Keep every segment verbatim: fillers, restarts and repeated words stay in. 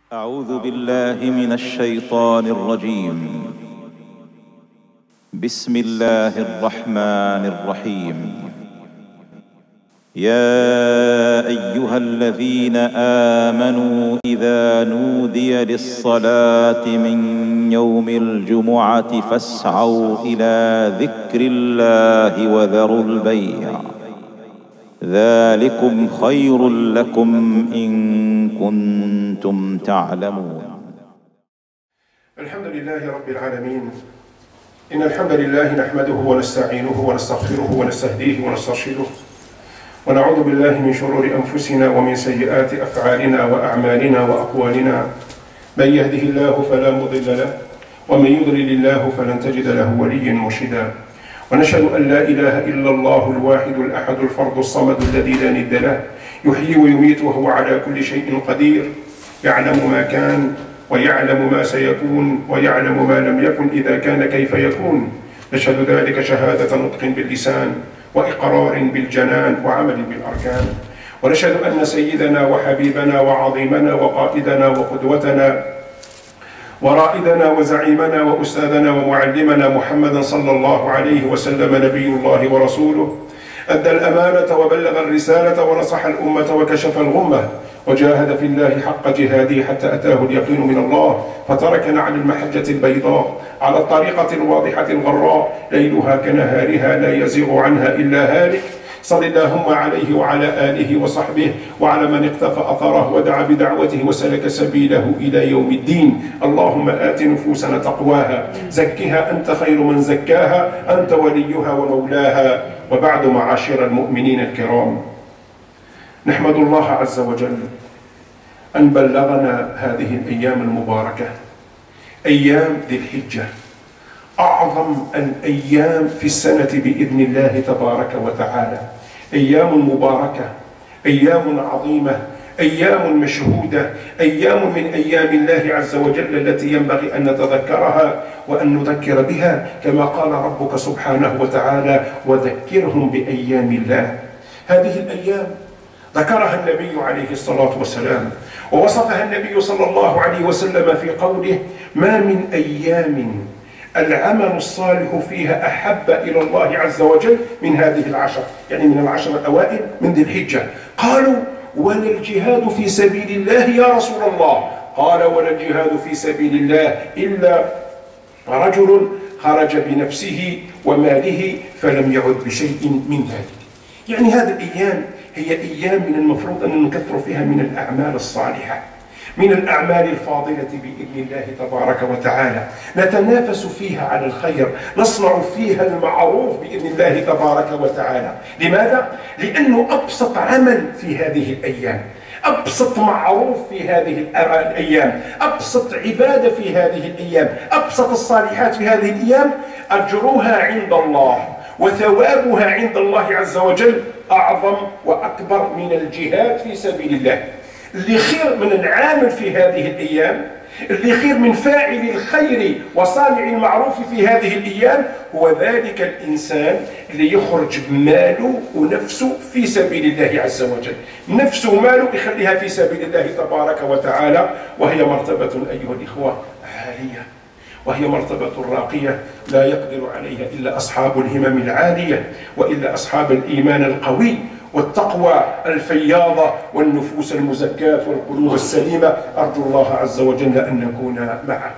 أعوذ بالله من الشيطان الرجيم. بسم الله الرحمن الرحيم. يا أيها الذين آمنوا إذا نودي للصلاة من يوم الجمعة فاسعوا إلى ذكر الله وذروا البيع ذلكم خير لكم إن كنتم تعلمون. الحمد لله رب العالمين، إن الحمد لله نحمده ونستعينه ونستغفره ونستهديه ونسترشده، ونعوذ بالله من شرور أنفسنا ومن سيئات أفعالنا وأعمالنا وأقوالنا. من يهده الله فلا مضل له، ومن يضلل الله فلن تجد له وليا مرشدا. ونشهد أن لا إله إلا الله الواحد الأحد الفرد الصمد الذي لا ند له، يحيي ويميت وهو على كل شيء قدير، يعلم ما كان ويعلم ما سيكون ويعلم ما لم يكن إذا كان كيف يكون. نشهد ذلك شهادة نطق باللسان وإقرار بالجنان وعمل بالأركان. ونشهد أن سيدنا وحبيبنا وعظيمنا وقائدنا وقدوتنا ورائدنا وزعيمنا وأستاذنا ومعلمنا محمدا صلى الله عليه وسلم نبي الله ورسوله، أدى الأمانة وبلغ الرسالة ونصح الأمة وكشف الغمة، وجاهد في الله حق جهاده حتى أتاه اليقين من الله، فتركنا على المحجة البيضاء على الطريقة الواضحة الغراء، ليلها كنهارها لا يزيغ عنها إلا هالك. صل اللهم عليه وعلى آله وصحبه وعلى من اقتفى أثره ودعا بدعوته وسلك سبيله إلى يوم الدين. اللهم آت نفوسنا تقواها، زكها أنت خير من زكاها، أنت وليها ومولاها. وبعد، معاشر المؤمنين الكرام، نحمد الله عز وجل أن بلغنا هذه الأيام المباركة، أيام ذي الحجة، أعظم الأيام في السنة بإذن الله تبارك وتعالى. أيام مباركة، أيام عظيمة، أيام مشهودة، أيام من أيام الله عز وجل التي ينبغي أن نتذكرها وأن نذكر بها، كما قال ربك سبحانه وتعالى: وذكرهم بأيام الله. هذه الأيام ذكرها النبي عليه الصلاة والسلام، ووصفها النبي صلى الله عليه وسلم في قوله: ما من أيام العمل الصالح فيها أحب إلى الله عز وجل من هذه العشر، يعني من العشر الأوائل من ذي الحجة. قالوا: ولا الجهاد في سبيل الله يا رسول الله؟ قال: ولا الجهاد في سبيل الله إلا رجل خرج بنفسه وماله فلم يعد بشيء من ذلك. يعني هذه الأيام هي أيام من المفروض أن نكثر فيها من الأعمال الصالحة، من الأعمال الفاضلة بإذن الله تبارك وتعالى، نتنافس فيها على الخير، نصنع فيها المعروف بإذن الله تبارك وتعالى. لماذا؟ لأنه أبسط عمل في هذه الأيام، أبسط معروف في هذه الأيام، أبسط عبادة في هذه الأيام، أبسط الصالحات في هذه الأيام أجرها عند الله وثوابها عند الله عز وجل أعظم وأكبر من الجهاد في سبيل الله. اللي خير من العامل في هذه الأيام، اللي خير من فاعل الخير وصانع المعروف في هذه الأيام، هو ذلك الإنسان اللي يخرج بماله ونفسه في سبيل الله عز وجل. نفسه وماله يخليها في سبيل الله تبارك وتعالى، وهي مرتبة أيها الإخوة عالية، وهي مرتبة راقية لا يقدر عليها إلا أصحاب الهمم العالية، وإلا أصحاب الإيمان القوي والتقوى الفياضة والنفوس المزكاة والقلوب السليمة. أرجو الله عز وجل أن نكون معه.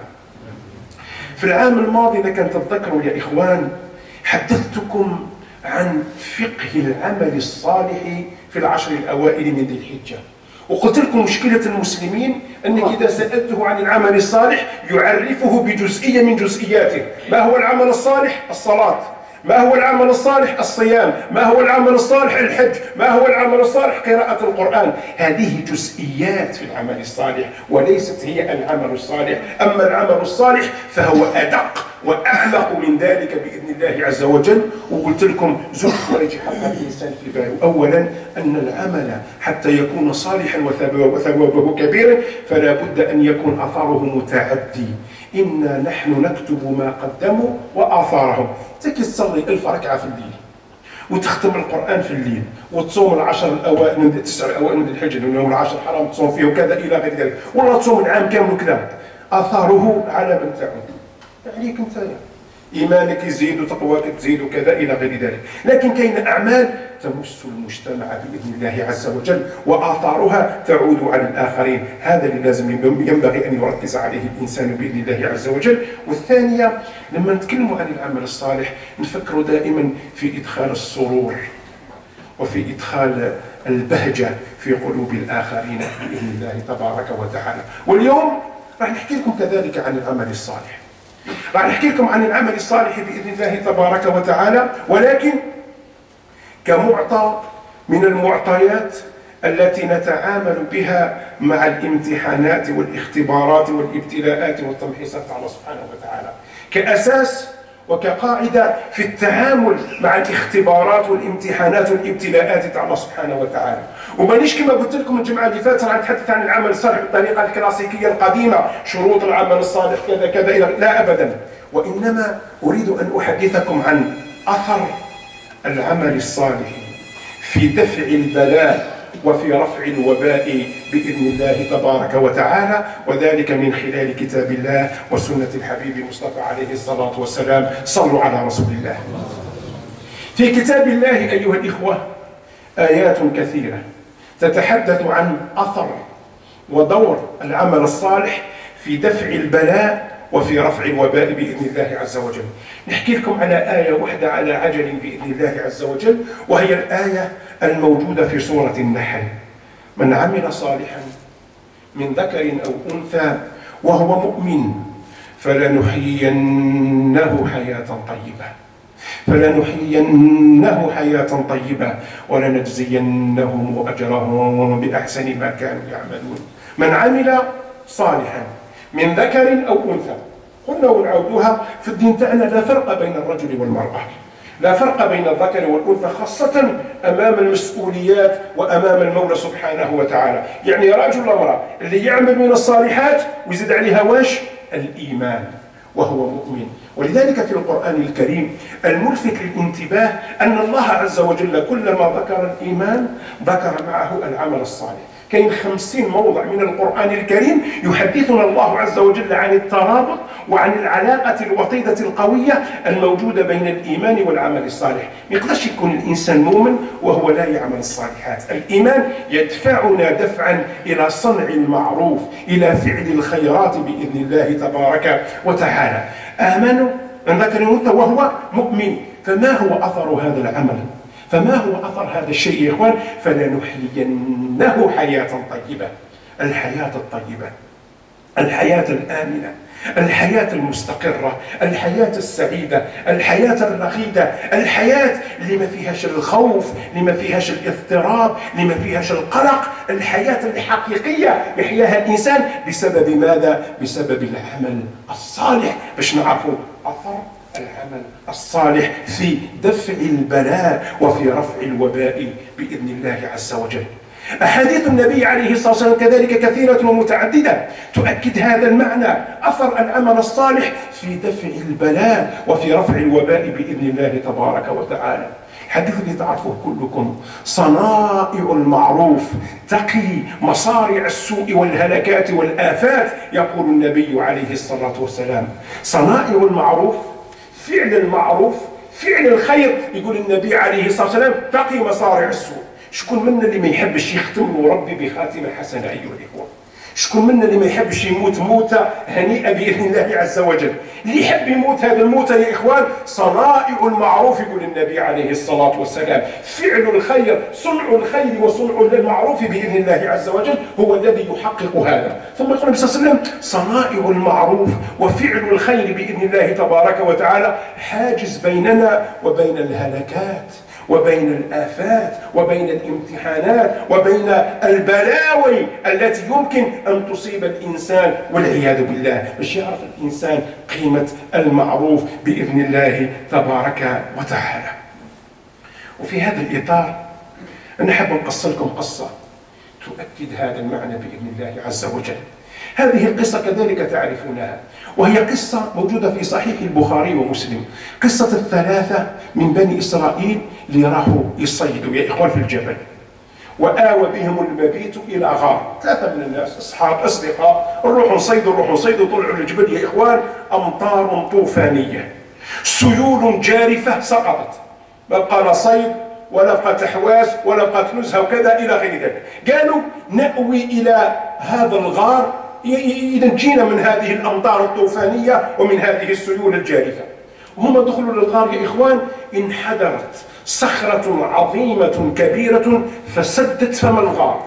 في العام الماضي، إذا كنت تذكروا يا إخوان، حدثتكم عن فقه العمل الصالح في العشر الأوائل من ذي الحجة، وقلت لكم مشكلة المسلمين أنك إذا سألته عن العمل الصالح يعرفه بجزئية من جزئياته. ما هو العمل الصالح؟ الصلاة. ما هو العمل الصالح؟ الصيام. ما هو العمل الصالح؟ الحج. ما هو العمل الصالح؟ قراءة القرآن. هذه جزئيات في العمل الصالح وليست هي العمل الصالح. أما العمل الصالح فهو أدق وأعمق من ذلك بإذن الله عز وجل. وقلت لكم زوج ورجع حتى الإنسان في باله. أولا أن العمل حتى يكون صالحا وثوابه كبيرا فلا بد أن يكون أثره متعدي. إنا نحن نكتب ما قدموا وآثارهم. تكي تصلي ألف ركعة في الليل وتختم القرآن في الليل، وتصوم العشر الأوائل من التسع الأوائل من الحجة لأنهم العشر حرام تصوم فيه وكذا إلى غير ذلك، ولا تصوم العام كامل وكذا، آثاره على من تعود؟ عليك أنت، إيمانك يزيد وتقواك تزيد وكذا إلى غير ذلك. لكن كاين أعمال تمس المجتمع بإذن الله عز وجل وآثارها تعود على الآخرين، هذا اللي لازم ينبغي أن يركز عليه الإنسان بإذن الله عز وجل. والثانية، لما نتكلم عن العمل الصالح نفكر دائما في إدخال السرور وفي إدخال البهجة في قلوب الآخرين بإذن الله تبارك وتعالى. واليوم راح نحكي لكم كذلك عن العمل الصالح، راح نحكي لكم عن العمل الصالح بإذن الله تبارك وتعالى، ولكن كمعطى من المعطيات التي نتعامل بها مع الامتحانات والاختبارات والابتلاءات والتمحيصات على الله سبحانه وتعالى، كأساس وكقاعدة في التعامل مع الاختبارات والامتحانات والابتلاءات على الله سبحانه وتعالى. ومانيش كما قلت لكم الجمعة اللي فاتت راح نتحدث عن العمل الصالح بالطريقة الكلاسيكية القديمة، شروط العمل الصالح كذا كذا إلى لا أبدا، وإنما أريد أن أحدثكم عن أثر العمل الصالح في دفع البلاء وفي رفع الوباء بإذن الله تبارك وتعالى، وذلك من خلال كتاب الله وسنة الحبيب المصطفى عليه الصلاة والسلام. صلوا على رسول الله. في كتاب الله أيها الإخوة آيات كثيرة تتحدث عن أثر ودور العمل الصالح في دفع البلاء وفي رفع الوباء بإذن الله عز وجل. نحكي لكم على آية واحدة على عجل بإذن الله عز وجل، وهي الآية الموجودة في سورة النحل: من عمل صالحا من ذكر أو أنثى وهو مؤمن فلنحيينه حياة طيبة فلنحيينه حياة طيبة ولنجزينهم أجرهم بأحسن ما كانوا يعملون. من عمل صالحا من ذكر أو أنثى، قلنا ونعودوها في الدين تاعنا لا فرق بين الرجل والمرأة، لا فرق بين الذكر والأنثى، خاصة أمام المسؤوليات وأمام المولى سبحانه وتعالى. يعني رجل وامرأة اللي يعمل من الصالحات ويزيد عليها واش؟ الإيمان، وهو مؤمن. ولذلك في القرآن الكريم الملفت للانتباه أن الله عز وجل كلما ذكر الإيمان ذكر معه العمل الصالح. كاين خمسين موضع من القرآن الكريم يحدثنا الله عز وجل عن الترابط وعن العلاقة الوطيدة القوية الموجودة بين الإيمان والعمل الصالح. ما يقدرش يكون الإنسان مؤمن وهو لا يعمل الصالحات. الإيمان يدفعنا دفعا إلى صنع المعروف، إلى فعل الخيرات بإذن الله تبارك وتعالى. آمنوا من ذكر أنثى وهو مؤمن. فما هو أثر هذا العمل؟ فما هو أثر هذا الشيء يا إخوان؟ فلنحيينه حياة طيبة. الحياة الطيبة، الحياة الآمنة، الحياة المستقرة، الحياة السعيدة، الحياة الرغيدة، الحياة اللي ما فيهاش الخوف، اللي ما فيهاش الاضطراب، اللي ما فيهاش القلق، الحياة الحقيقية يحياها الإنسان بسبب ماذا؟ بسبب العمل الصالح، باش نعرفوا أثر العمل الصالح في دفع البلاء وفي رفع الوباء بإذن الله عز وجل. أحاديث النبي عليه الصلاة والسلام كذلك كثيرة ومتعددة تؤكد هذا المعنى، أثر العمل الصالح في دفع البلاء وفي رفع الوباء بإذن الله تبارك وتعالى. الحديث اللي تعرفوه كلكم: صنائع المعروف تقي مصارع السوء والهلكات والآفات. يقول النبي عليه الصلاة والسلام: صنائع المعروف، فعل المعروف، فعل الخير. يقول النبي عليه الصلاة والسلام: تقي مصارع السوء. شكون منا اللي ما يحبش يختم وربي بخاتمة حسنة أيها الإخوة؟ شكون منا اللي ما يحبش يموت موتة هنيئة بإذن الله عز وجل؟ اللي يحب يموت هذا الموتة يا إخوان صنائع المعروف. يقول النبي عليه الصلاة والسلام: فعل الخير، صنع الخير وصنع المعروف بإذن الله عز وجل هو الذي يحقق هذا. ثم يقول النبي صلى الله عليه وسلم: صنائع المعروف وفعل الخير بإذن الله تبارك وتعالى حاجز بيننا وبين الهلكات وبين الآفات وبين الامتحانات وبين البلاوي التي يمكن أن تصيب الإنسان والعياذ بالله، باش يعرف الإنسان قيمة المعروف بإذن الله تبارك وتعالى. وفي هذا الإطار نحب نقص لكم قصة تؤكد هذا المعنى بإذن الله عز وجل. هذه القصة كذلك تعرفونها، وهي قصة موجودة في صحيح البخاري ومسلم، قصة الثلاثة من بني إسرائيل اللي راحوا يصيدوا يا إخوان في الجبل، وآوى بهم المبيت إلى غار. ثلاثة من الناس أصحاب أصدقاء، نروحوا نصيدوا نروحوا نصيدوا، طلعوا للجبل يا إخوان، أمطار طوفانية، سيول جارفة سقطت، ما بقى لا صيد ولا بقى تحواس ولا بقى نزهة وكذا إلى غير ذلك. قالوا نأوي إلى هذا الغار ينجينا من هذه الأمطار الطوفانية ومن هذه السيول الجارفة. وهم دخلوا للغار يا إخوان، انحدرت صخرة عظيمة كبيرة فسدت فم الغار.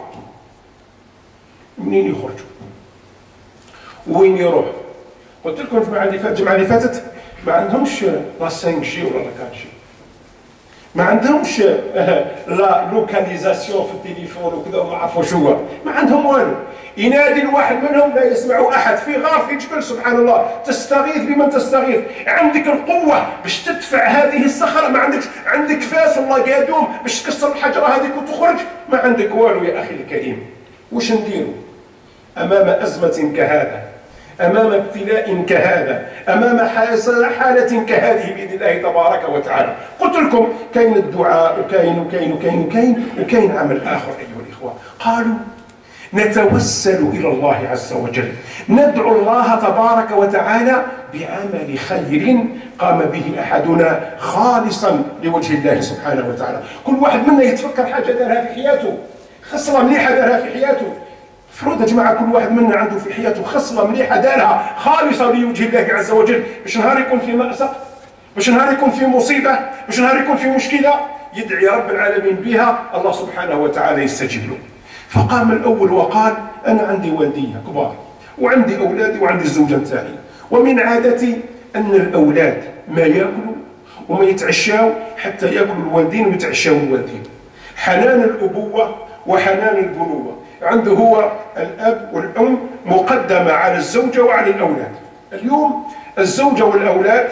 منين يخرجوا؟ وين يروحوا؟ قلت لكم الجمعة اللي فاتت الجمعة اللي فاتت ما عندهمش لا خمسة جي ولا لا أربعة جي، ما عندهمش لا لوكاليزاسيون في التليفون وكذا وما عرفوا شو هو، ما عندهم والو. ينادي الواحد منهم لا يسمع احد، في غار في جبل سبحان الله، تستغيث بمن تستغيث، عندك القوه باش تدفع هذه الصخره، ما عندك، عندك فاس الله قادوم باش تكسر الحجره هذيك وتخرج، ما عندك والو يا اخي الكريم. واش نديروا امام ازمه كهذا، امام ابتلاء كهذا، امام حاله كهذه باذن الله تبارك وتعالى؟ قلت لكم كاين الدعاء وكاين وكاين وكاين وكاين وكاين عمل اخر ايها الاخوه. قالوا نتوسل إلى الله عز وجل، ندعو الله تبارك وتعالى بعمل خير قام به أحدنا خالصا لوجه الله سبحانه وتعالى. كل واحد منا يتفكر حاجة دارها في حياته، خصلة مليحة دارها في حياته. فرض يا جماعة كل واحد منا عنده في حياته خصلة مليحة دارها خالصة لوجه الله عز وجل، باش نهار يكون في مأساة، باش نهار يكون في مصيبة، باش نهار يكون في مشكلة، يدعي رب العالمين بها، الله سبحانه وتعالى يستجيب له. فقام الأول وقال أنا عندي والدية كبار وعندي أولادي وعندي الزوجة نتاعي، ومن عادتي أن الأولاد ما يأكلوا وما يتعشاوا حتى يأكلوا الوالدين ويتعشاوا الوالدين. حنان الأبوة وحنان البنوة عنده هو الأب والأم مقدمة على الزوجة وعلى الأولاد. اليوم الزوجة والأولاد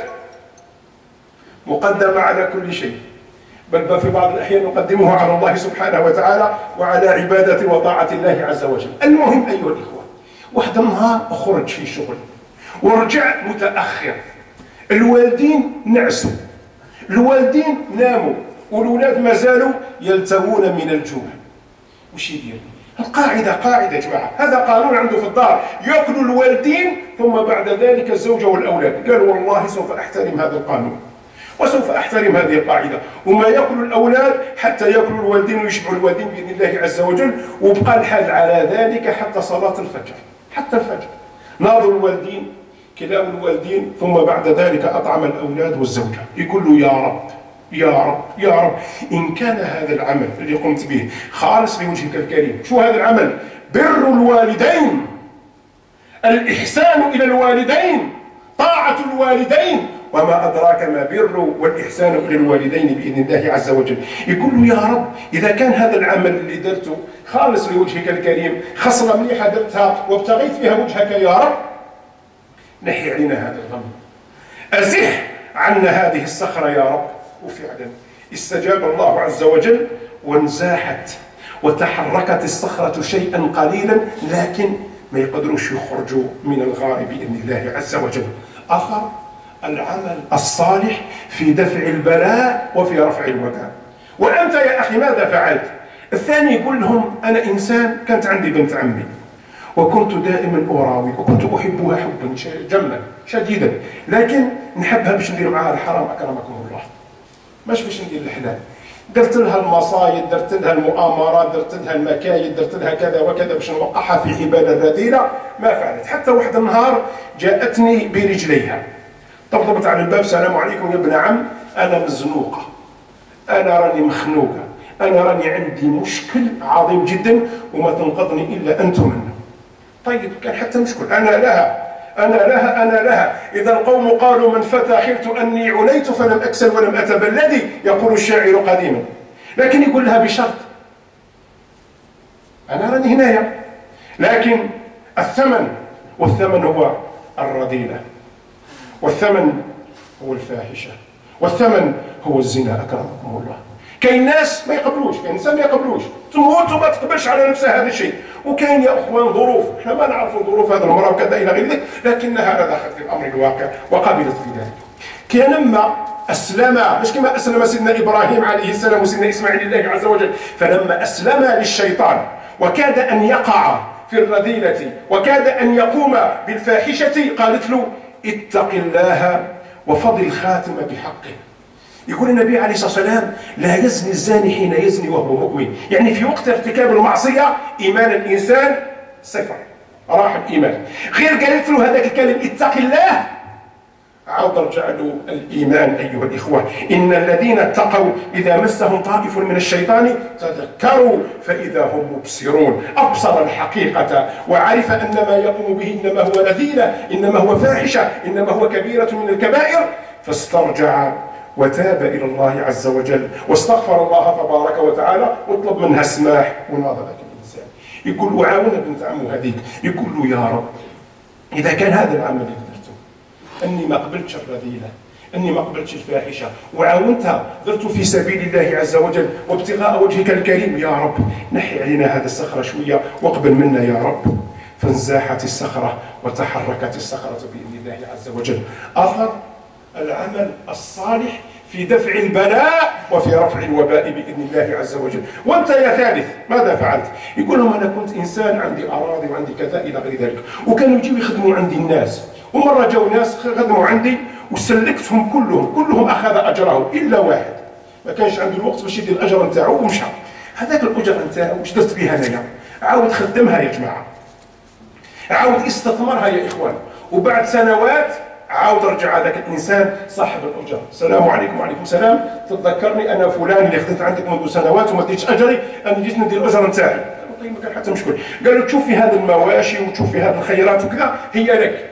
مقدمة على كل شيء، بل في بعض الأحيان نقدمه على الله سبحانه وتعالى وعلى عبادة وطاعة الله عز وجل. المهم أيها الإخوة، واحد النهار أخرج في شغل ورجع متأخر، الوالدين نعسوا، الوالدين ناموا، والأولاد ما زالوا يلتوون من الجوع. وش يدير؟ القاعدة قاعدة يا جماعة، هذا قانون عنده في الدار، يأكل الوالدين ثم بعد ذلك الزوجة والأولاد. قال والله سوف أحترم هذا القانون وسوف أحترم هذه القاعدة، وما يأكل الأولاد حتى يأكلوا الوالدين ويشبعوا الوالدين بإذن الله عز وجل. وبقى الحال على ذلك حتى صلاة الفجر، حتى الفجر ناظر الوالدين كلام الوالدين، ثم بعد ذلك أطعم الأولاد والزوجة. يقول له يا رب يا رب يا رب، إن كان هذا العمل الذي قمت به خالص لوجهك الكريم، شو هذا العمل؟ بر الوالدين، الإحسان إلى الوالدين، طاعة الوالدين، وما أدراك ما بر والإحسان إلى الوالدين بإذن الله عز وجل. يقول له يا رب إذا كان هذا العمل اللي درته خالص لوجهك الكريم، خصلة مليحة درتها وابتغيت فيها وجهك يا رب، نحي علينا هذا الغم، أزح عنا هذه الصخرة يا رب. وفعلا استجاب الله عز وجل وانزاحت وتحركت الصخرة شيئا قليلا، لكن ما يقدروش يخرجوا من الغار بإذن الله عز وجل. أثر العمل الصالح في دفع البلاء وفي رفع الوباء. وأنت يا أخي ماذا فعلت؟ الثاني يقول لهم أنا إنسان، كانت عندي بنت عمي وكنت دائما أراوي وكنت أحبها حبا جما شديدا، لكن نحبها باش ندير معها الحرام أكرمكم الله، مش باش ندير الحلال. درت لها المصايد، درت لها المؤامرات، درت لها المكايد، درت لها كذا وكذا باش نوقعها في حبال الرذيلة، ما فعلت. حتى واحد النهار جاءتني برجليها، طبطبت على الباب، السلام عليكم يا ابن عم، أنا مزنوقة، أنا راني مخنوقة، أنا راني عندي مشكل عظيم جدا وما تنقذني إلا أنتم منه. طيب كان حتى مشكل، أنا لها أنا لها أنا لها إذا القوم قالوا من فتى خلت أني عنيت فلم أكسل ولم أتبلدي، يقول الشاعر قديما. لكن يقول لها بشرط، أنا راني هنايا، لكن الثمن، والثمن هو الرذيلة، والثمن هو الفاحشة، والثمن هو الزنا أكرمكم الله. كاين ناس ما يقبلوش، كاين انسان ما يقبلوش، تموت وما تقبلش على نفسها هذا الشيء. وكاين يا اخوان ظروف، احنا ما نعرفوا ظروف هذا المراه وكذا الى غير ذلك، لكنها دخلت في الامر الواقع وقبلت بذلك. كي لما اسلم، مش كما اسلم سيدنا ابراهيم عليه السلام وسيدنا اسماعيل لله عز وجل، فلما اسلم للشيطان وكاد ان يقع في الرذيله وكاد ان يقوم بالفاحشه، قالت له اتق الله وفضل الخاتم بحقه. يقول النبي عليه الصلاه والسلام لا يزني الزاني حين يزني وهو مؤمن، يعني في وقت ارتكاب المعصيه ايمان الانسان صفر، راح الايمان. غير قالت له هذاك الكلام اتق الله، عاود رجع له الايمان. ايها الاخوه، ان الذين اتقوا اذا مسهم طائف من الشيطان تذكروا فاذا هم مبصرون، ابصر الحقيقه وعرف ان ما يقوم به انما هو رذيله، انما هو فاحشه، انما هو كبيره من الكبائر، فاسترجع وتاب الى الله عز وجل واستغفر الله تبارك وتعالى وطلب منها السماح وناظر ذاك الانسان. يقول له عاون بنت عمه هذيك، يقول له يا رب اذا كان هذا العمل اللي درته اني ما قبلتش الرذيله، اني ما قبلتش الفاحشه، وعاونتها درته في سبيل الله عز وجل وابتغاء وجهك الكريم، يا رب نحي علينا هذا الصخره شويه واقبل منا يا رب. فانزاحت الصخره وتحركت الصخره باذن الله عز وجل. اثر العمل الصالح في دفع البلاء وفي رفع الوباء بإذن الله عز وجل. وأنت يا ثالث ماذا فعلت؟ يقول لهم أنا كنت إنسان عندي أراضي وعندي كذا إلى غير ذلك، وكانوا يجيوا يخدموا عندي الناس، ومرة جاوا ناس خدموا عندي وسلكتهم كلهم، كلهم أخذ أجرهم إلا واحد ما كانش عنده الوقت باش يدير الأجر نتاعو ومشى. هذاك الأجر نتاعو واش درت بها أنايا؟ عاود خدمها يا جماعة، عاود استثمرها يا إخوان، وبعد سنوات عاود رجع هذاك الانسان صاحب الاجر، السلام عليكم وعليكم السلام، تتذكرني انا فلان اللي خدمت عندك منذ سنوات وما ديتش اجري، انا جيت ندير الاجر نتاعي. قالوا طيب ما كان حتى مشكل. قالوا تشوف في هذه المواشي وتشوف في هذه الخيرات وكذا هي لك،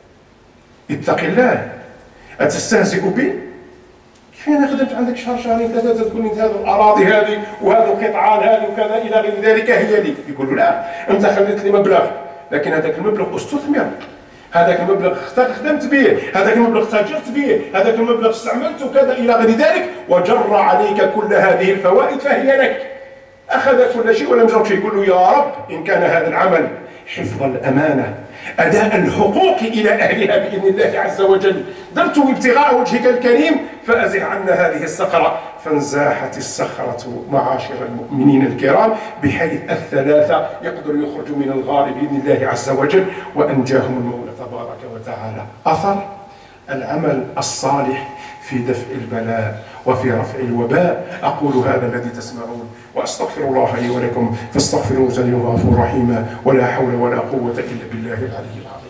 اتق الله اتستهزئ بي؟ كيف انا خدمت عندك شهر شهرين ثلاثه تقول لي هذه الاراضي هذه وهذه القطعان هذه وكذا الى غير ذلك هي لي. يقولوا لا انت خليت لي مبلغ، لكن هذاك المبلغ استثمر، هذاك المبلغ خدمت به، هذاك المبلغ تاجرت به، هذاك المبلغ استعملته كذا الى غير ذلك، وجر عليك كل هذه الفوائد فهي لك. اخذ كل شيء ولم يجر شيء. يقول له يا رب ان كان هذا العمل حفظ الامانه، اداء الحقوق الى اهلها باذن الله عز وجل، درته ابتغاء وجهك الكريم، فازح عنا هذه الصخره. فانزاحت الصخره معاشر المؤمنين الكرام بحيث الثلاثه يقدروا يخرجوا من الغار باذن الله عز وجل، وانجاهم المولى تبارك وتعالى. اثر العمل الصالح في دفع البلاء وفي رفع الوباء. اقول هذا الذي تسمعون واستغفر الله لي ولكم فاستغفروه انه غفور رحيم، ولا حول ولا قوه الا بالله العلي العظيم.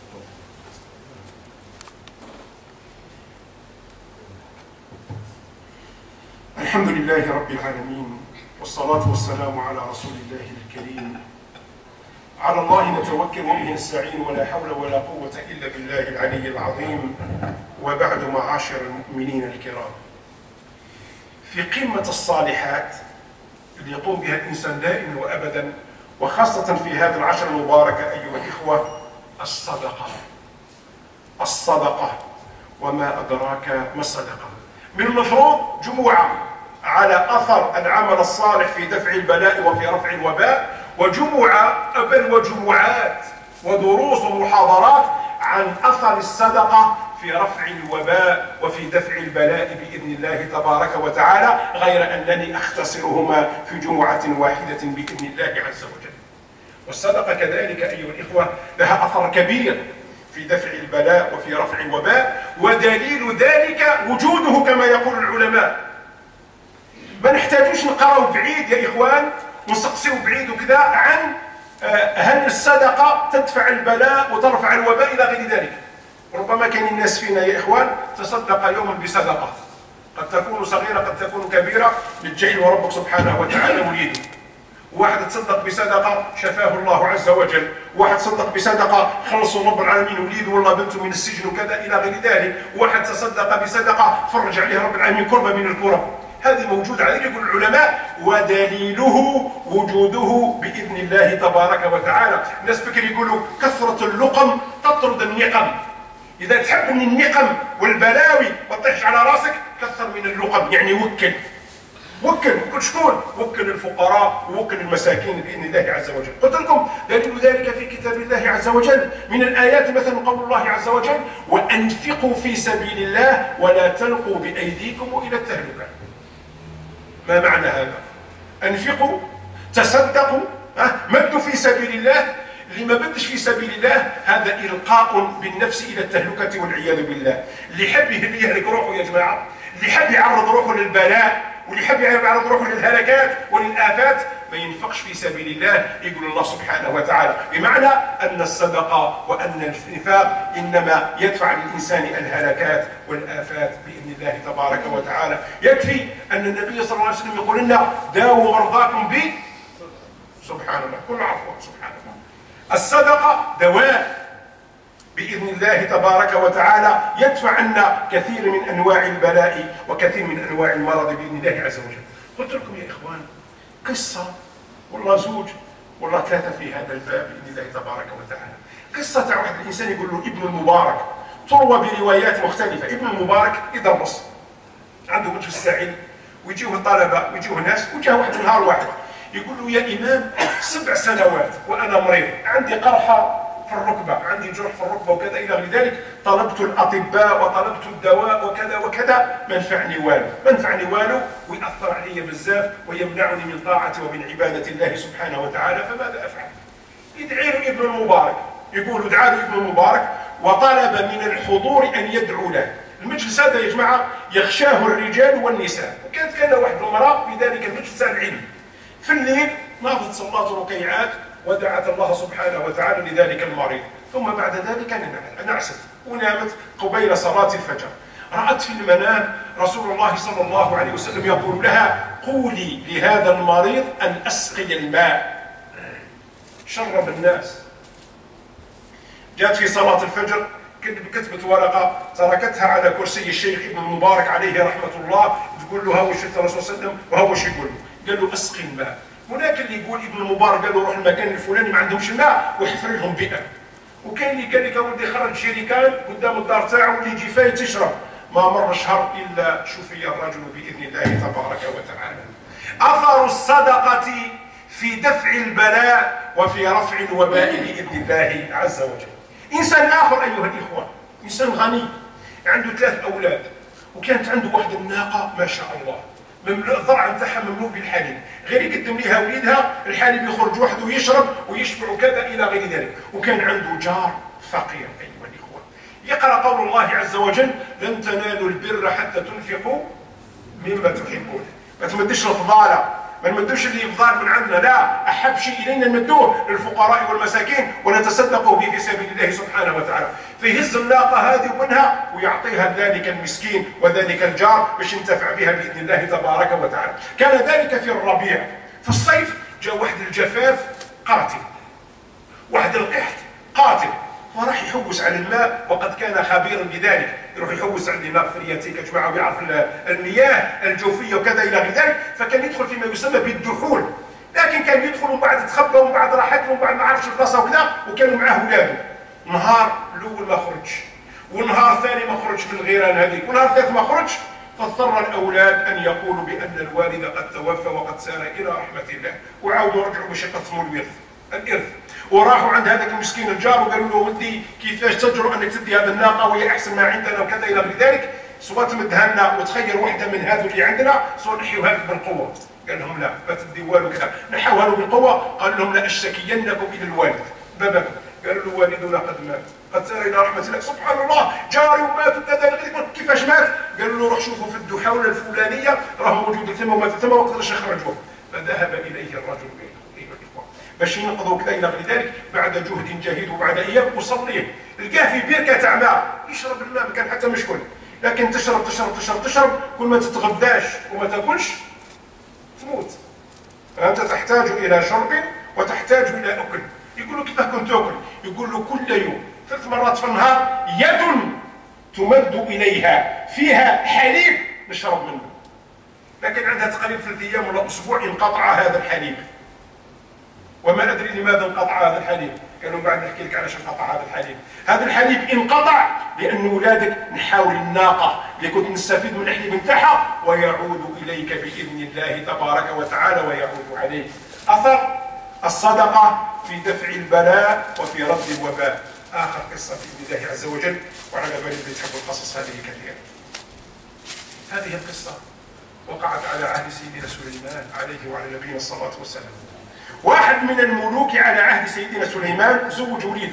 الحمد لله رب العالمين، والصلاه والسلام على رسول الله الكريم. على الله نتوكل وبه نستعين، ولا حول ولا قوة إلا بالله العلي العظيم. وبعد معاشر المؤمنين الكرام، في قمة الصالحات اللي يقوم بها الإنسان دائما وأبدا، وخاصة في هذه العشر المباركة أيها الإخوة، الصدقة. الصدقة وما أدراك ما الصدقة. من المفروض جمعة على أثر العمل الصالح في دفع البلاء وفي رفع الوباء، وجمعة بل وجمعات ودروس ومحاضرات عن أثر الصدقة في رفع الوباء وفي دفع البلاء بإذن الله تبارك وتعالى، غير أنني أختصرهما في جمعة واحدة بإذن الله عز وجل. والصدقة كذلك أيها الإخوة لها أثر كبير في دفع البلاء وفي رفع الوباء، ودليل ذلك وجوده كما يقول العلماء. ما نحتاجوش نقراو بعيد يا إخوان ونسقسيو بعيد وكذا عن هل الصدقة تدفع البلاء وترفع الوباء إلى غير ذلك. ربما كان الناس فينا يا إخوان تصدق يوما بصدقة، قد تكون صغيرة قد تكون كبيرة، للجحل وربك سبحانه وتعالى مريد. واحد تصدق بصدقة شفاه الله عز وجل، واحد تصدق بصدقة خلصوا رب العالمين وليد والله بنته من السجن وكذا إلى غير ذلك، واحد تصدق بصدقة فرج عليه رب العالمين كربة من الكرب. هذه موجودة عليه يقول العلماء، ودليله وجوده بإذن الله تبارك وتعالى. الناس بكر يقولوا كثرة اللقم تطرد النقم. إذا تحب من النقم والبلاوي ما تطيحش على راسك كثر من اللقم، يعني وكل وكل وكل شكون؟ وكل الفقراء ووكل المساكين بإذن الله عز وجل. قلت لكم دليل ذلك في كتاب الله عز وجل من الآيات مثلا قول الله عز وجل: وأنفقوا في سبيل الله ولا تلقوا بأيديكم إلى التهلكة. ما معنى هذا؟ أنفقوا، تصدقوا، مدوا في سبيل الله. اللي ما بدش في سبيل الله هذا إلقاء بالنفس إلى التهلكة والعياذ بالله. اللي حب يهلك روحه يا جماعة، اللي حب يعرض روحه للبلاء، واللي حب يعرض روحه للهلكات وللآفات ما ينفقش في سبيل الله. يقول الله سبحانه وتعالى بمعنى أن الصدقة وأن الانفاق إنما يدفع للإنسان الهلكات والآفات بإذن الله تبارك وتعالى. يكفي أن النبي صلى الله عليه وسلم يقول لنا: داووا مرضاكم ب سبحان الله، كل عفو سبحان الله. الصدقة دواء بإذن الله تبارك وتعالى يدفع عنا كثير من أنواع البلاء وكثير من أنواع المرض بإذن الله عز وجل. قلت لكم يا إخوان قصة، والله زوج والله ثلاثة في هذا الباب بإذن الله تبارك وتعالى. قصة تاع واحد الإنسان يقول له ابن المبارك، تروى بروايات مختلفة. ابن المبارك يدرس، عنده مجلس السعيد ويجيوه الطلبة ويجيوه ناس، وجاه واحد نهار واحد يقول له: يا إمام سبع سنوات وأنا مريض، عندي قرحة في الركبة، عندي جرح في الركبة وكذا إلى غير ذلك، طلبت الأطباء وطلبت الدواء وكذا وكذا، ما نفعني والو، ما نفعني والو، ويأثر علي بزاف ويمنعني من طاعته ومن عبادة الله سبحانه وتعالى، فماذا أفعل؟ يدعي له ابن المبارك، يقول دعا له ابن المبارك وطلب من الحضور أن يدعو له. المجلس هذا يا جماعة يخشاه الرجال والنساء، وكانت كان واحد المرأة في ذلك المجلس العلم. في الليل ناضت صلات ركيعات ودعت الله سبحانه وتعالى لذلك المريض، ثم بعد ذلك نعست ونامت قبيل صلاة الفجر. رأت في المنام رسول الله صلى الله عليه وسلم يقول لها: قولي لهذا المريض أن أسقي الماء. شرب الناس. جاءت في صلاة الفجر كتبت ورقة تركتها على كرسي الشيخ ابن المبارك عليه رحمة الله، تقول له: هاو شفت الرسول صلى الله عليه وسلم وهو شو يقول له؟ قال له: أسقي الماء. هناك اللي يقول ابن المبارك قال له: روح المكان الفلاني ما عندهمش الماء ويحفر لهم بئر. وكاين اللي قال لك ولدي خرج جيريكان قدام الدار تاعو واللي يجي فايت تشرب. ما مر شهر الا شفي الرجل باذن الله تبارك وتعالى. اثر الصدقه في دفع البلاء وفي رفع الوباء باذن الله عز وجل. انسان اخر ايها الاخوه، انسان غني عنده ثلاث اولاد، وكانت عنده واحده الناقه ما شاء الله مملوء، الضرع نتاعها مملوء بالحليب، غير يقدم لها وليدها الحليب يخرج وحده ويشرب ويشبع كذا الى غير ذلك. وكان عنده جار فقير ايها الاخوه. يقرا قول الله عز وجل: لن تنالوا البر حتى تنفقوا مما تحبون. ما تمدش الفضاله، ما نمدوش اللي يفضل من عندنا، لا، احب شيء الينا نمدوه للفقراء والمساكين ونتصدق به في سبيل الله سبحانه وتعالى. فيهز الناقه هذه وبنها ويعطيها ذلك المسكين وذلك الجار باش ينتفع بها باذن الله تبارك وتعالى. كان ذلك في الربيع. في الصيف جاء واحد الجفاف قاتل، واحد القحط قاتل، وراح يحوس على الماء، وقد كان خبيرا بذلك، يروح يحوس عند الماء في رياتيك يا جماعه ويعرف المياه الجوفيه وكذا الى غير ذلك، فكان يدخل فيما يسمى بالدحول. لكن كان يدخل ومن بعد تخبى ومن بعد راح ومن بعد ما عرفش البلاصه وكذا، وكانوا معاه ولاده. نهار الاول ما خرجش، والنهار الثاني ما خرجش من الغيران هذيك، والنهار الثالث ما خرجش، فاضطر الاولاد ان يقولوا بان الوالد قد توفى وقد سار الى رحمه الله، وعاودوا رجعوا باش يقسموا الورث الارث. وراحوا عند هذاك المسكين الجار وقالوا له: ودي كيفاش تجرؤ انك تدي هذه الناقه وهي احسن ما عندنا وكذا الى غير ذلك، سواء تمدها لنا وتخير واحده من هذو اللي عندنا، سواء نحيوها لك بالقوه. قال لهم: لا، ما تدي والو كذا. نحوها له بالقوه، قال لهم: لا اشتكينكم الى الوالد بابكم. قالوا له: والدنا قد مات، قد سار الى رحمه الله. سبحان الله، جاري ومات وكذا. كيفاش مات؟ قالوا له: روح شوفوا في الدحوله الفلانيه راه موجود ثم ومات ثم وما قدرش نخرجوه. فذهب اليه الرجل باش ينقذوا كذا الى غير ذلك بعد جهد جهيد وبعد ايام وصليه. لقاه في بركه تاع ماء يشرب الماء، ما كان حتى مشكل، لكن تشرب تشرب تشرب تشرب، كل ما تتغداش وما تاكلش تموت. فانت تحتاج الى شرب وتحتاج الى اكل. يقول له: كيف كنت تاكل؟ يقول له: كل يوم ثلاث مرات في النهار يد تمد اليها فيها حليب نشرب منه، لكن عندها تقريبا ثلاث ايام ولا اسبوع انقطع هذا الحليب. وما ادري لماذا انقطع هذا الحليب، قالوا بعد نحكي لك علاش انقطع هذا الحليب. هذا الحليب انقطع لان اولادك نحاول الناقه اللي كنت نستفيد من الحليب نتاعها، ويعود اليك باذن الله تبارك وتعالى ويعود عليك. اثر الصدقه في دفع البلاء وفي رد الوباء. اخر قصه باذن الله عز وجل، وعلى بالي اللي تحبوا القصص هذه كثيرا. هذه القصه وقعت على عهد سيدنا سليمان عليه وعلى نبينا الصلاه والسلام. واحد من الملوك على عهد سيدنا سليمان زوج وليده،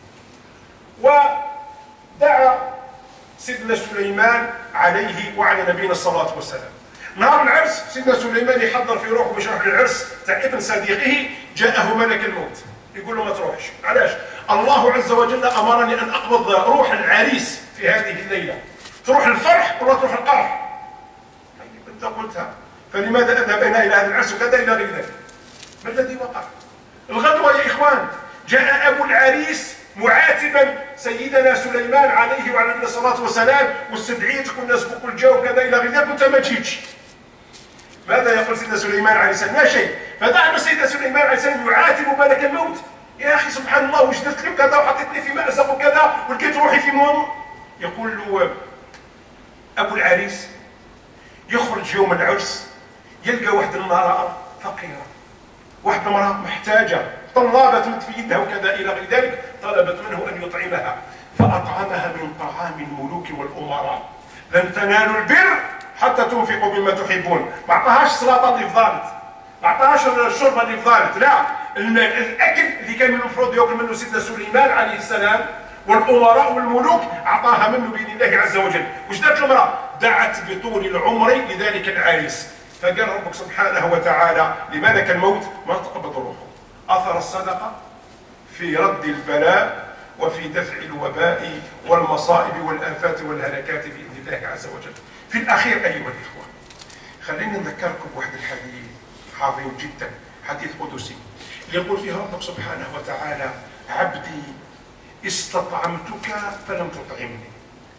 ودعا سيدنا سليمان عليه وعلى نبينا الصلاه والسلام. نهار العرس سيدنا سليمان يحضر في روحه باش يروح للعرس تاع ابن صديقه، جاءه ملك الموت يقول له ما تروحش. علاش؟ الله عز وجل امرني ان اقبض روح العريس في هذه الليله، تروح الفرح ولا تروح القرح؟ انت قلتها، فلماذا اذهب انا الى هذا العرس وكذا الى غير ذلك؟ ما الذي وقع؟ الغدوه يا اخوان جاء ابو العريس معاتبا سيدنا سليمان عليه وعلى نبينا الصلاه والسلام، واستدعيتك والناس بكل جا وكذا الى غير ذلك وانت ما تجيش. ماذا يقول سيدنا سليمان عليه السلام؟ لا شيء. فذهب سيدنا سليمان عليه السلام يعاتب ملك الموت، يا اخي سبحان الله واش درت لي كذا وحطيتني في مأزق وكذا ولقيت روحي في موم. يقول له ابو العريس يخرج يوم العرس يلقى واحد المرأة فقيرة، واحد المرأة محتاجة طلابة تمد في يدها وكذا الى غير ذلك، طلبت منه ان يطعمها فاطعمها من طعام الملوك والامراء. لن تنالوا البر حتى تنفقوا مما تحبون. ما عطاهاش السلطه اللي فضلت، ما عطاهاش الشربه اللي فضلت، لا، الاكل اللي كان المفروض ياكل منه سيدنا سليمان عليه السلام والامراء والملوك اعطاها منه باذن الله عز وجل. واش دارت المراه؟ دعت بطول العمر لذلك العريس. فقال ربك سبحانه وتعالى لملك الموت ما تقبض روحه. اثر الصدقه في رد البلاء وفي دفع الوباء والمصائب والآفات والهلكات بإذن الله عز وجل. في الأخير أيها الإخوة، خليني نذكركم بواحد الحديث عظيم جدا، حديث قدسي يقول فيه ربك سبحانه وتعالى: عبدي استطعمتك فلم تطعمني،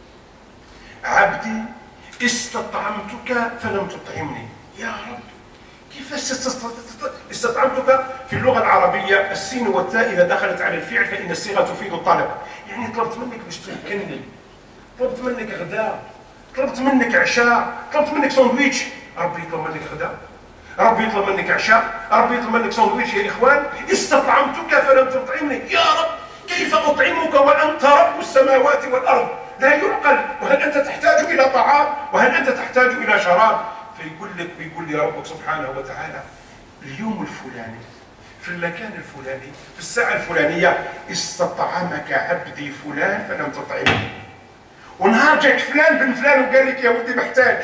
عبدي استطعمتك فلم تطعمني. يا رب كيفاش استطعمتك؟ في اللغة العربية السين والتاء إذا دخلت على الفعل فإن الصيغة تفيد الطلب، يعني طلبت منك باش تمكنني، طلبت منك غداء، طلبت منك عشاء، طلبت منك ساندويتش. ربي يطلب منك غداء، ربي يطلب منك عشاء، ربي يطلب منك ساندويتش. يا إخوان استطعمتك فلم تطعمني، يا رب كيف أطعمك وأنت رب السماوات والأرض؟ لا يعقل. وهل أنت تحتاج إلى طعام؟ وهل أنت تحتاج إلى شراب؟ فيقول لك ويقول لي ربك سبحانه وتعالى: اليوم الفلاني في المكان الفلاني في الساعة الفلانية استطعمك عبدي فلان فلم تطعمه. ونهار جاك فلان بن فلان وقال لك يا ولدي محتاج،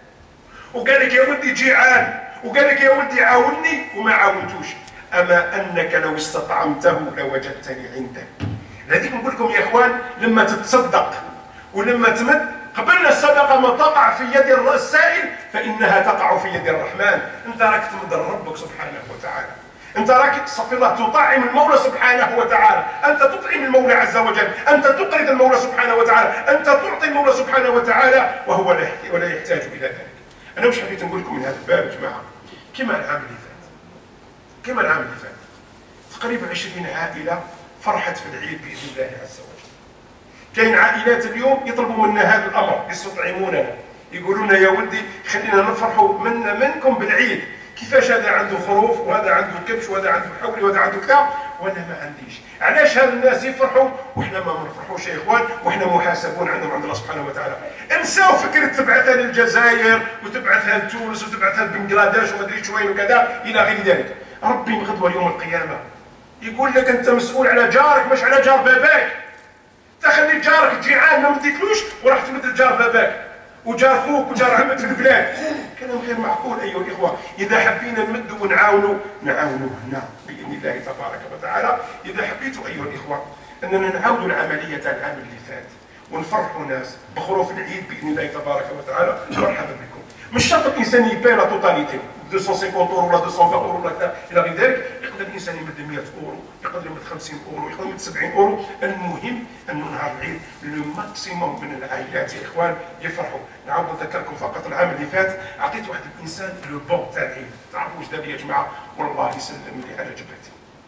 وقال لك يا ولدي جيعان، وقال لك يا ولدي عاوني وما عاونتوش. أما أنك لو استطعمته لوجدتني عندك. لذلك نقول لكم يا إخوان، لما تتصدق ولما تمد، قبل الصدقة ما تقع في يد السائل فإنها تقع في يد الرحمن. أنت راك تمد ربك سبحانه وتعالى، أنت راك تصفي الله، تطعم المولى سبحانه وتعالى، أنت تطعم المولى عز وجل، أنت تقرض المولى سبحانه وتعالى، أنت تعطي المولى سبحانه وتعالى، وهو لا ولا يحتاج إلى ذلك. أنا وش حبيت نقول لكم من هذا الباب يا جماعة؟ كما العام اللي فات، كما العام اللي فات تقريبا عشرين عائلة فرحت في العيد بإذن الله عز وجل. كاين عائلات اليوم يطلبوا منا هذا الامر، يستطعموننا، يقولون يا ولدي خلينا نفرحوا منا منكم بالعيد. كيفاش هذا عنده خروف وهذا عنده كبش وهذا عنده حولي وهذا عنده كذا وانا ما عنديش؟ علاش هذا الناس يفرحوا وحنا ما نفرحوش يا اخوان؟ وحنا محاسبون عندهم عند الله سبحانه وتعالى. انساو فكره تبعثها للجزائر وتبعثها لتونس وتبعثها لبنغلاديش وما ادري وين وكذا الى غير ذلك. ربي غدوه يوم القيامه يقول لك انت مسؤول على جارك مش على جار باباك. تخلي جارك جيعان ما مديتلوش وراح تمد لجار باباك وجار خوك وجار عمك في البلاد. كلام غير معقول ايها الاخوه. اذا حبينا نمدوا ونعاونوا نعاونوا هنا باذن الله تبارك وتعالى. اذا حبيتوا ايها الاخوه اننا نعاودوا العمليه تاع العام اللي فات ونفرحوا الناس بخروف العيد باذن الله تبارك وتعالى، مرحبا بكم. مش شرط الانسان يبان لا توتاليتي مئتين وخمسين اورو ولا مئتين اورو ولا الى غير ذلك. يقدر الانسان يمد مئة اورو، يقدر يمد خمسين اورو، يقدر يمد سبعين اورو. المهم انه نهار العيد لو ماكسيموم من العائلات يا اخوان يفرحوا. نعاود نذكركم فقط العام اللي فات عطيت واحد الانسان لو بون تاع العيد. تعرفوا واش دار لي يا جماعه؟ والله يسلم لي على جبهتي،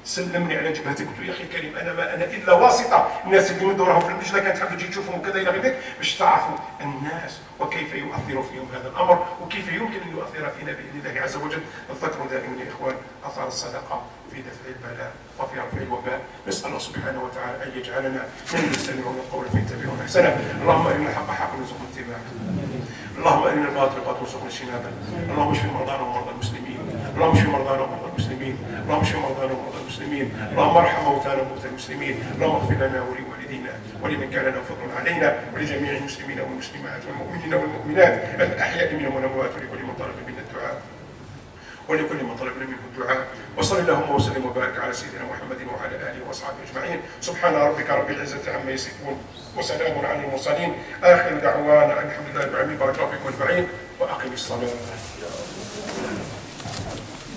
سلمني على جبهتك. قلت له يا اخي الكريم انا ما انا الا واسطه، الناس اللي من دورهم في المجلة كانت حابه تجي تشوفهم وكذا الى غير ذلك باش تعرفوا الناس وكيف يؤثر فيهم هذا الامر وكيف يمكن ان يؤثر فينا باذن الله عز وجل. تذكروا دائما يا اخوان اثار الصدقه في دفع البلاء وفي رفع الوباء. نسال الله سبحانه وتعالى ان يجعلنا من يستمعون القول فيتبعون احسنه. اللهم ارنا الحق حقا وارزقنا اتباعه، اللهم ارنا الباطل باطلا وارزقنا اجتنابه، اللهم اشف مرضانا ومرضى المسلمين، اللهم اشف مرضانا ومرضى المسلمين، اللهم اشف مرضانا ومرضى المسلمين، اللهم ارحم موتانا وموتى المسلمين، اللهم اغفر لنا ولوالدينا ولمن كان له فضل علينا ولجميع المسلمين والمسلمات والمؤمنين والمؤمنات الاحياء منهم والاموات، ولكل من طلب منا الدعاء ولكل من طلبنا منه الدعاء. وصل اللهم وسلم وبارك على سيدنا محمد وعلى اله واصحابه اجمعين. سبحان ربك رب العزه عما يصفون وسلام على المرسلين. اخر دعوانا الحمد لله رب العالمين. بارك الله فيكم اجمعين واقم الصلاه.